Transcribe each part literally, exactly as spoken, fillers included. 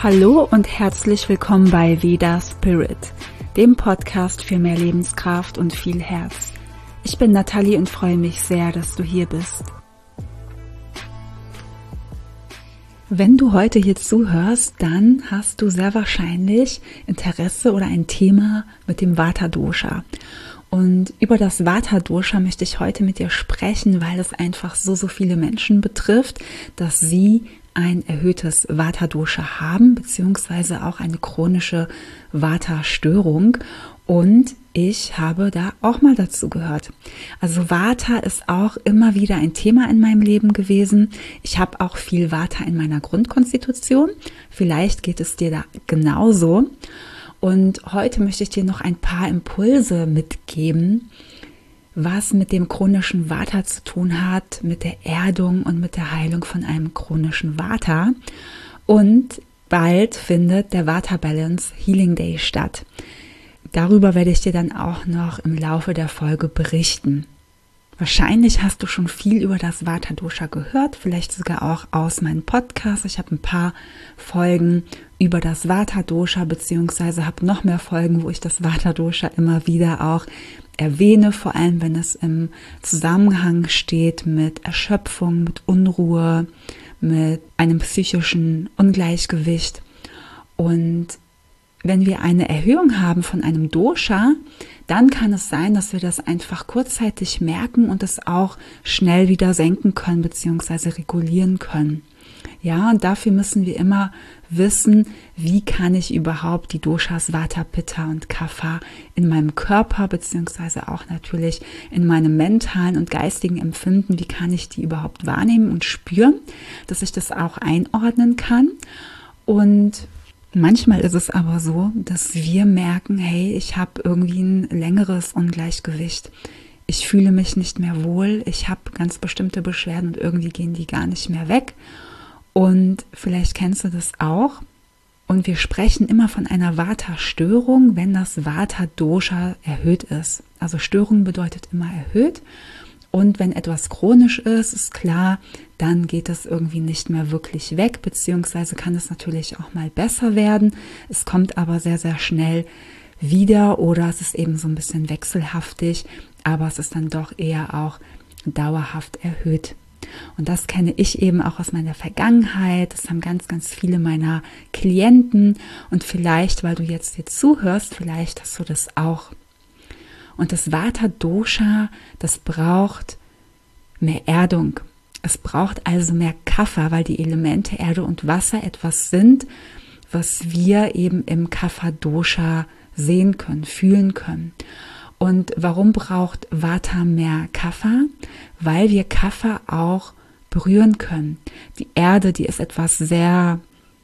Hallo und herzlich willkommen bei Veda Spirit, dem Podcast für mehr Lebenskraft und viel Herz. Ich bin Nathalie und freue mich sehr, dass du hier bist. Wenn du heute hier zuhörst, dann hast du sehr wahrscheinlich Interesse oder ein Thema mit dem Vata-Dosha. Und über das Vata-Dosha möchte ich heute mit dir sprechen, weil es einfach so, so viele Menschen betrifft, dass sie ein erhöhtes Vata-Dosha haben, beziehungsweise auch eine chronische Vata-Störung. Und ich habe da auch mal dazu gehört. Also Vata ist auch immer wieder ein Thema in meinem Leben gewesen. Ich habe auch viel Vata in meiner Grundkonstitution. Vielleicht geht es dir da genauso. Und heute möchte ich dir noch ein paar Impulse mitgeben, was mit dem chronischen Vata zu tun hat, mit der Erdung und mit der Heilung von einem chronischen Vata. Und bald findet der Vata Balance Healing Day statt. Darüber werde ich dir dann auch noch im Laufe der Folge berichten. Wahrscheinlich hast du schon viel über das Vata-Dosha gehört, vielleicht sogar auch aus meinem Podcast. Ich habe ein paar Folgen über das Vata-Dosha, beziehungsweise habe noch mehr Folgen, wo ich das Vata-Dosha immer wieder auch erwähne, vor allem wenn es im Zusammenhang steht mit Erschöpfung, mit Unruhe, mit einem psychischen Ungleichgewicht. Und wenn wir eine Erhöhung haben von einem Dosha, dann kann es sein, dass wir das einfach kurzzeitig merken und es auch schnell wieder senken können bzw. regulieren können. Ja, und dafür müssen wir immer wissen, wie kann ich überhaupt die Doshas Vata, Pitta und Kapha in meinem Körper bzw. auch natürlich in meinem mentalen und geistigen Empfinden, wie kann ich die überhaupt wahrnehmen und spüren, dass ich das auch einordnen kann. Und manchmal ist es aber so, dass wir merken, hey, ich habe irgendwie ein längeres Ungleichgewicht. Ich fühle mich nicht mehr wohl, ich habe ganz bestimmte Beschwerden und irgendwie gehen die gar nicht mehr weg. Und vielleicht kennst du das auch. Und wir sprechen immer von einer Vata-Störung, wenn das Vata-Dosha erhöht ist. Also Störung bedeutet immer erhöht. Und wenn etwas chronisch ist, ist klar, dann geht es irgendwie nicht mehr wirklich weg, beziehungsweise kann es natürlich auch mal besser werden. Es kommt aber sehr, sehr schnell wieder oder es ist eben so ein bisschen wechselhaftig, aber es ist dann doch eher auch dauerhaft erhöht. Und das kenne ich eben auch aus meiner Vergangenheit. Das haben ganz, ganz viele meiner Klienten. Und vielleicht, weil du jetzt hier zuhörst, vielleicht hast du das auch. Und das Vata-Dosha, das braucht mehr Erdung. Es braucht also mehr Kapha, weil die Elemente Erde und Wasser etwas sind, was wir eben im Kapha-Dosha sehen können, fühlen können. Und warum braucht Vata mehr Kapha? Weil wir Kapha auch berühren können. Die Erde, die ist etwas sehr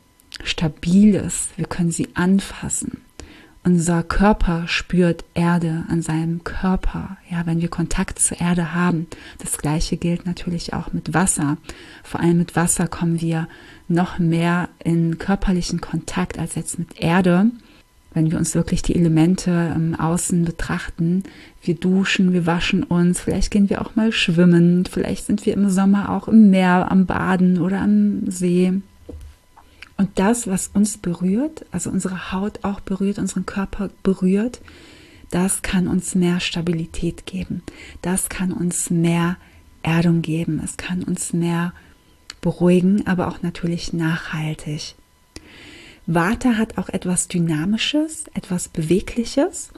Stabiles. Wir können sie anfassen. Unser Körper spürt Erde an seinem Körper, ja, wenn wir Kontakt zur Erde haben. Das Gleiche gilt natürlich auch mit Wasser. Vor allem mit Wasser kommen wir noch mehr in körperlichen Kontakt als jetzt mit Erde. Wenn wir uns wirklich die Elemente im Außen betrachten, wir duschen, wir waschen uns, vielleicht gehen wir auch mal schwimmen, vielleicht sind wir im Sommer auch im Meer, am Baden oder am See. Und das, was uns berührt, also unsere Haut auch berührt, unseren Körper berührt, das kann uns mehr Stabilität geben. Das kann uns mehr Erdung geben. Es kann uns mehr beruhigen, aber auch natürlich nachhaltig. Vata hat auch etwas Dynamisches, etwas Bewegliches,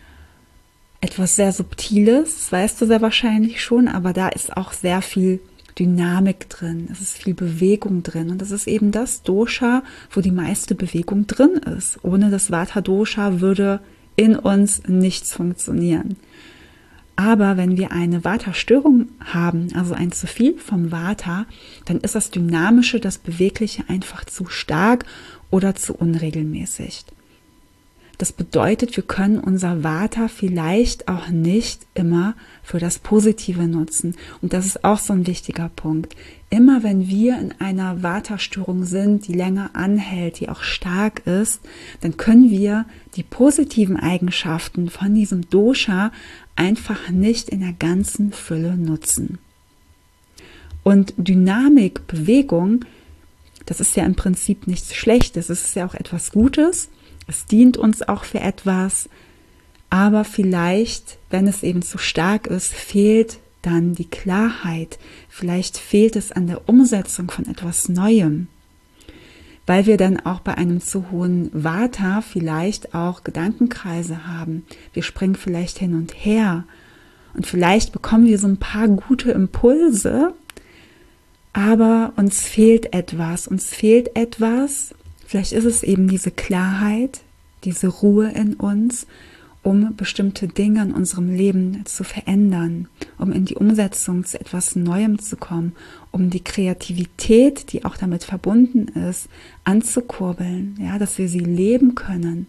etwas sehr Subtiles, das weißt du sehr wahrscheinlich schon, aber da ist auch sehr viel Dynamik drin, es ist viel Bewegung drin und das ist eben das Dosha, wo die meiste Bewegung drin ist. Ohne das Vata-Dosha würde in uns nichts funktionieren. Aber wenn wir eine Vata-Störung haben, also ein zu viel vom Vata, dann ist das Dynamische, das Bewegliche einfach zu stark oder zu unregelmäßig. Das bedeutet, wir können unser Vata vielleicht auch nicht immer für das Positive nutzen. Und das ist auch so ein wichtiger Punkt. Immer wenn wir in einer Vata-Störung sind, die länger anhält, die auch stark ist, dann können wir die positiven Eigenschaften von diesem Dosha einfach nicht in der ganzen Fülle nutzen. Und Dynamik, Bewegung Das ist ja im Prinzip nichts Schlechtes, es ist ja auch etwas Gutes, es dient uns auch für etwas, aber vielleicht, wenn es eben zu stark ist, fehlt dann die Klarheit, vielleicht fehlt es an der Umsetzung von etwas Neuem, weil wir dann auch bei einem zu hohen Vata vielleicht auch Gedankenkreise haben. Wir springen vielleicht hin und her und vielleicht bekommen wir so ein paar gute Impulse, aber uns fehlt etwas, uns fehlt etwas, vielleicht ist es eben diese Klarheit, diese Ruhe in uns, um bestimmte Dinge in unserem Leben zu verändern, um in die Umsetzung zu etwas Neuem zu kommen, um die Kreativität, die auch damit verbunden ist, anzukurbeln, ja, dass wir sie leben können.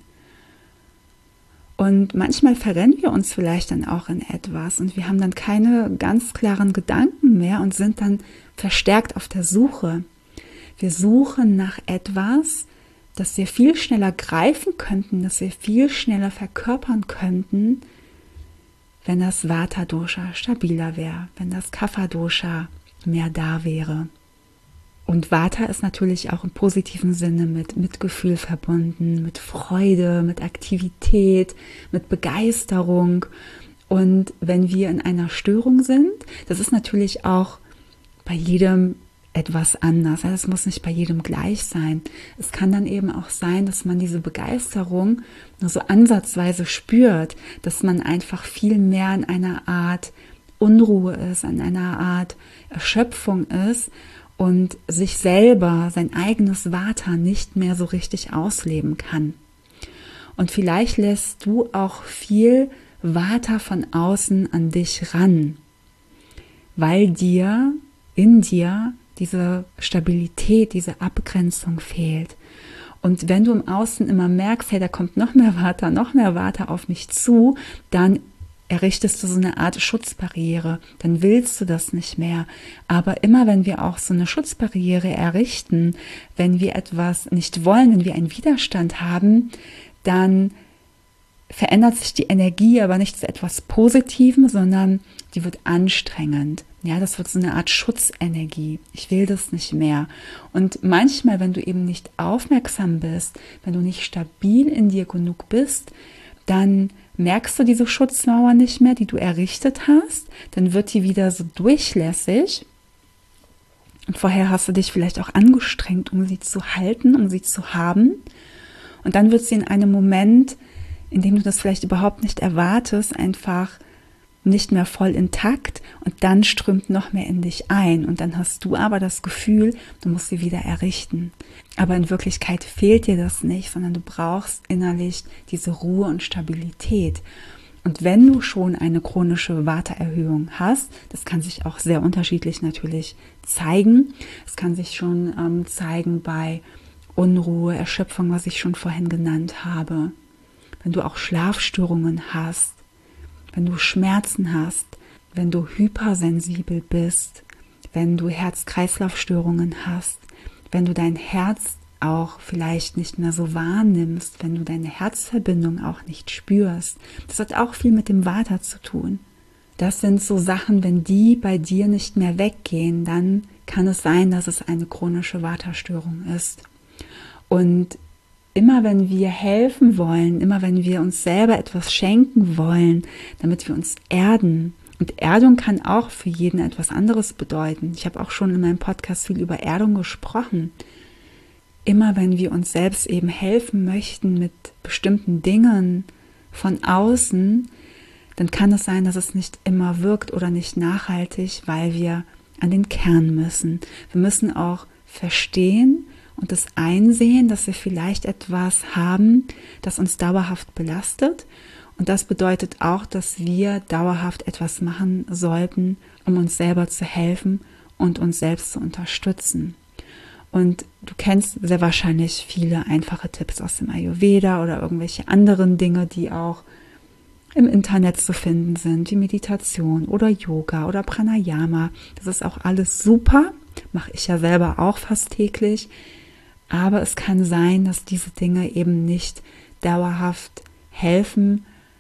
Und manchmal verrennen wir uns vielleicht dann auch in etwas und wir haben dann keine ganz klaren Gedanken mehr und sind dann verstärkt auf der Suche. Wir suchen nach etwas, das wir viel schneller greifen könnten, das wir viel schneller verkörpern könnten, wenn das Vata-Dosha stabiler wäre, wenn das Kapha-Dosha mehr da wäre. Und Vata ist natürlich auch im positiven Sinne mit Mitgefühl verbunden, mit Freude, mit Aktivität, mit Begeisterung. Und wenn wir in einer Störung sind, das ist natürlich auch bei jedem etwas anders. Es muss nicht bei jedem gleich sein. Es kann dann eben auch sein, dass man diese Begeisterung nur so ansatzweise spürt, dass man einfach viel mehr in einer Art Unruhe ist, in einer Art Erschöpfung ist und sich selber, sein eigenes Vata nicht mehr so richtig ausleben kann. Und vielleicht lässt du auch viel Vata von außen an dich ran, weil dir, in dir, diese Stabilität, diese Abgrenzung fehlt. Und wenn du im Außen immer merkst, hey, da kommt noch mehr Vata, noch mehr Vata auf mich zu, dann errichtest du so eine Art Schutzbarriere, dann willst du das nicht mehr. Aber immer wenn wir auch so eine Schutzbarriere errichten, wenn wir etwas nicht wollen, wenn wir einen Widerstand haben, dann verändert sich die Energie aber nicht zu etwas Positivem, sondern die wird anstrengend. Ja, das wird so eine Art Schutzenergie. Ich will das nicht mehr. Und manchmal, wenn du eben nicht aufmerksam bist, wenn du nicht stabil in dir genug bist, dann merkst du diese Schutzmauer nicht mehr, die du errichtet hast. Dann wird die wieder so durchlässig. Und vorher hast du dich vielleicht auch angestrengt, um sie zu halten, um sie zu haben. Und dann wird sie in einem Moment, in dem du das vielleicht überhaupt nicht erwartest, einfach nicht mehr voll intakt und dann strömt noch mehr in dich ein und dann hast du aber das Gefühl, du musst sie wieder errichten. Aber in Wirklichkeit fehlt dir das nicht, sondern du brauchst innerlich diese Ruhe und Stabilität. Und wenn du schon eine chronische Vata-Erhöhung hast, das kann sich auch sehr unterschiedlich natürlich zeigen. Es kann sich schon ähm, zeigen bei Unruhe, Erschöpfung, was ich schon vorhin genannt habe. Wenn du auch Schlafstörungen hast, wenn du Schmerzen hast, wenn du hypersensibel bist, wenn du Herz-Kreislauf-Störungen hast, wenn du dein Herz auch vielleicht nicht mehr so wahrnimmst, wenn du deine Herzverbindung auch nicht spürst. Das hat auch viel mit dem Vata zu tun. Das sind so Sachen, wenn die bei dir nicht mehr weggehen, dann kann es sein, dass es eine chronische Vata-Störung ist. Und immer wenn wir helfen wollen, immer wenn wir uns selber etwas schenken wollen, damit wir uns erden, und Erdung kann auch für jeden etwas anderes bedeuten. Ich habe auch schon in meinem Podcast viel über Erdung gesprochen. Immer wenn wir uns selbst eben helfen möchten mit bestimmten Dingen von außen, dann kann es sein, dass es nicht immer wirkt oder nicht nachhaltig, weil wir an den Kern müssen. Wir müssen auch verstehen und das einsehen, dass wir vielleicht etwas haben, das uns dauerhaft belastet. Und das bedeutet auch, dass wir dauerhaft etwas machen sollten, um uns selber zu helfen und uns selbst zu unterstützen. Und du kennst sehr wahrscheinlich viele einfache Tipps aus dem Ayurveda oder irgendwelche anderen Dinge, die auch im Internet zu finden sind, wie Meditation oder Yoga oder Pranayama. Das ist auch alles super, mache ich ja selber auch fast täglich. Aber es kann sein, dass diese Dinge eben nicht dauerhaft helfen,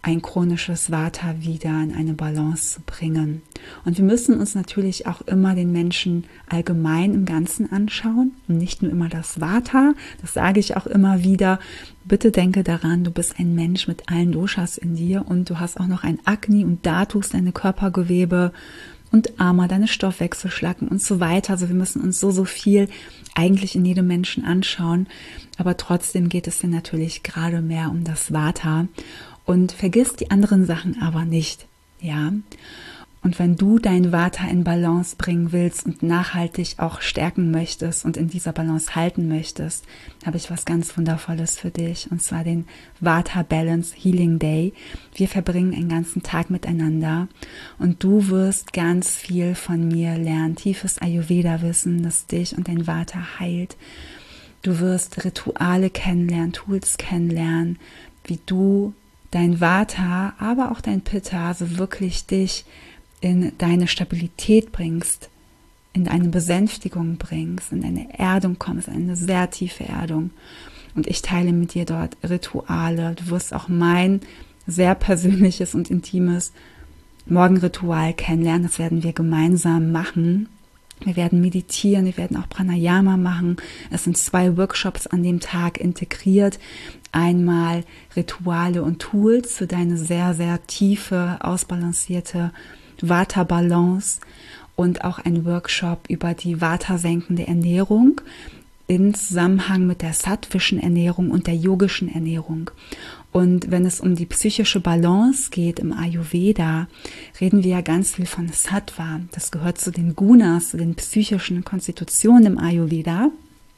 ein chronisches Vata wieder in eine Balance zu bringen. Und wir müssen uns natürlich auch immer den Menschen allgemein im Ganzen anschauen und nicht nur immer das Vata. Das sage ich auch immer wieder. Bitte denke daran, du bist ein Mensch mit allen Doshas in dir und du hast auch noch ein Agni und Dhatus, deine Körpergewebe und Ama, deine Stoffwechselschlacken und so weiter. Also wir müssen uns so, so viel eigentlich in jedem Menschen anschauen. Aber trotzdem geht es dir natürlich gerade mehr um das Vata. Und vergiss die anderen Sachen aber nicht, ja. Und wenn du dein Vata in Balance bringen willst und nachhaltig auch stärken möchtest und in dieser Balance halten möchtest, habe ich was ganz Wundervolles für dich, und zwar den Vata Balance Healing Day. Wir verbringen einen ganzen Tag miteinander und du wirst ganz viel von mir lernen, tiefes Ayurveda-Wissen, das dich und dein Vata heilt. Du wirst Rituale kennenlernen, Tools kennenlernen, wie du dein Vata, aber auch dein Pitta, also wirklich dich in deine Stabilität bringst, in eine Besänftigung bringst, in eine Erdung kommst, eine sehr tiefe Erdung. Und ich teile mit dir dort Rituale. Du wirst auch mein sehr persönliches und intimes Morgenritual kennenlernen. Das werden wir gemeinsam machen. Wir werden meditieren, wir werden auch Pranayama machen. Es sind zwei Workshops an dem Tag integriert. Einmal Rituale und Tools für deine sehr, sehr tiefe, ausbalancierte Vata-Balance und auch ein Workshop über die Vata-senkende Ernährung in Zusammenhang mit der sattvischen Ernährung und der yogischen Ernährung. Und wenn es um die psychische Balance geht im Ayurveda, reden wir ja ganz viel von Sattva. Das gehört zu den Gunas, zu den psychischen Konstitutionen im Ayurveda.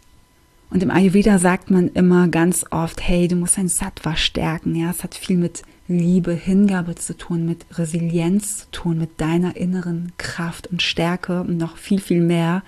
Und im Ayurveda sagt man immer ganz oft, hey, du musst dein Sattva stärken. Ja, es hat viel mit Liebe, Hingabe zu tun, mit Resilienz zu tun, mit deiner inneren Kraft und Stärke und noch viel, viel mehr.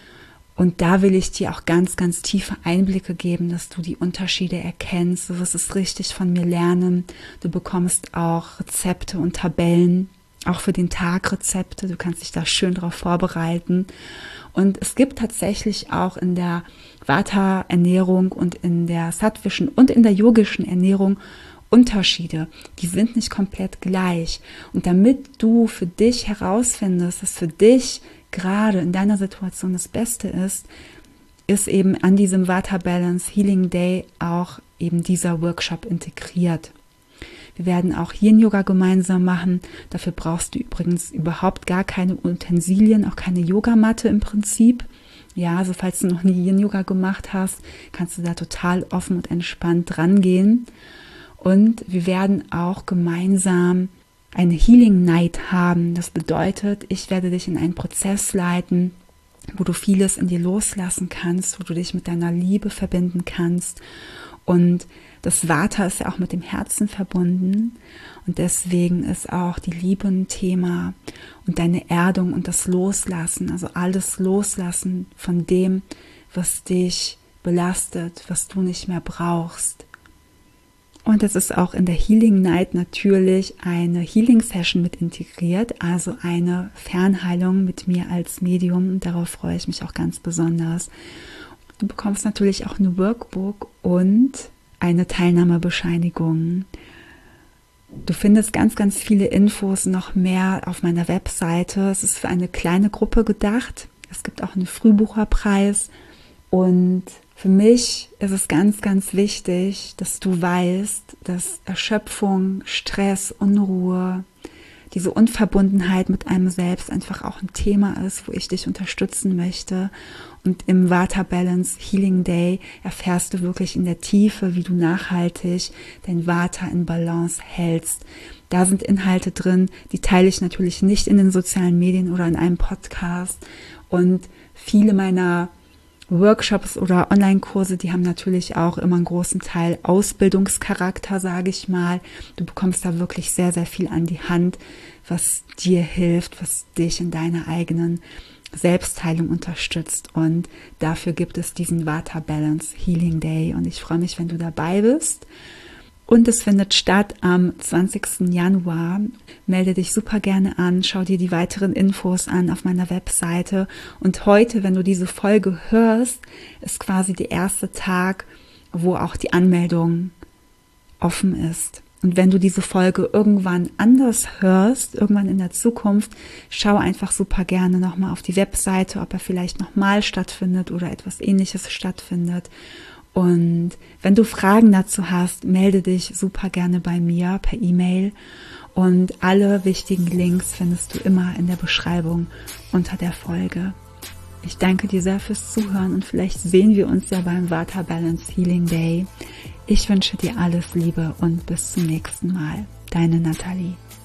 Und da will ich dir auch ganz, ganz tiefe Einblicke geben, dass du die Unterschiede erkennst. Du wirst es richtig von mir lernen. Du bekommst auch Rezepte und Tabellen, auch für den Tag Rezepte. Du kannst dich da schön drauf vorbereiten. Und es gibt tatsächlich auch in der Vata-Ernährung und in der sattvischen und in der yogischen Ernährung Unterschiede. Die sind nicht komplett gleich. Und damit du für dich herausfindest, dass für dich gerade in deiner Situation das Beste ist, ist eben an diesem Vata Balance Healing Day auch eben dieser Workshop integriert. Wir werden auch Yin-Yoga gemeinsam machen. Dafür brauchst du übrigens überhaupt gar keine Utensilien, auch keine Yogamatte im Prinzip. Ja, also falls du noch nie Yin-Yoga gemacht hast, kannst du da total offen und entspannt dran gehen. Und wir werden auch gemeinsam eine Healing Night haben. Das bedeutet, ich werde dich in einen Prozess leiten, wo du vieles in dir loslassen kannst, wo du dich mit deiner Liebe verbinden kannst. Und das Vata ist ja auch mit dem Herzen verbunden. Und deswegen ist auch die Liebe ein Thema und deine Erdung und das Loslassen, also alles Loslassen von dem, was dich belastet, was du nicht mehr brauchst. Und es ist auch in der Healing Night natürlich eine Healing Session mit integriert, also eine Fernheilung mit mir als Medium. Darauf freue ich mich auch ganz besonders. Du bekommst natürlich auch ein Workbook und eine Teilnahmebescheinigung. Du findest ganz, ganz viele Infos noch mehr auf meiner Webseite. Es ist für eine kleine Gruppe gedacht. Es gibt auch einen Frühbucherpreis und für mich ist es ganz, ganz wichtig, dass du weißt, dass Erschöpfung, Stress, Unruhe, diese Unverbundenheit mit einem selbst einfach auch ein Thema ist, wo ich dich unterstützen möchte. Und im Vata Balance Healing Day erfährst du wirklich in der Tiefe, wie du nachhaltig dein Vata in Balance hältst. Da sind Inhalte drin, die teile ich natürlich nicht in den sozialen Medien oder in einem Podcast. Und viele meiner Workshops oder Online-Kurse, die haben natürlich auch immer einen großen Teil Ausbildungscharakter, sage ich mal. Du bekommst da wirklich sehr, sehr viel an die Hand, was dir hilft, was dich in deiner eigenen Selbstheilung unterstützt. Und dafür gibt es diesen Vata Balance Healing Day. Und ich freue mich, wenn du dabei bist. Und es findet statt am zwanzigsten Januar. Melde dich super gerne an, schau dir die weiteren Infos an auf meiner Webseite. Und heute, wenn du diese Folge hörst, ist quasi der erste Tag, wo auch die Anmeldung offen ist. Und wenn du diese Folge irgendwann anders hörst, irgendwann in der Zukunft, schau einfach super gerne nochmal auf die Webseite, ob er vielleicht nochmal stattfindet oder etwas Ähnliches stattfindet. Und wenn du Fragen dazu hast, melde dich super gerne bei mir per E-Mail. Und alle wichtigen Links findest du immer in der Beschreibung unter der Folge. Ich danke dir sehr fürs Zuhören und vielleicht sehen wir uns ja beim Vata Balance Healing Day. Ich wünsche dir alles Liebe und bis zum nächsten Mal. Deine Nathalie.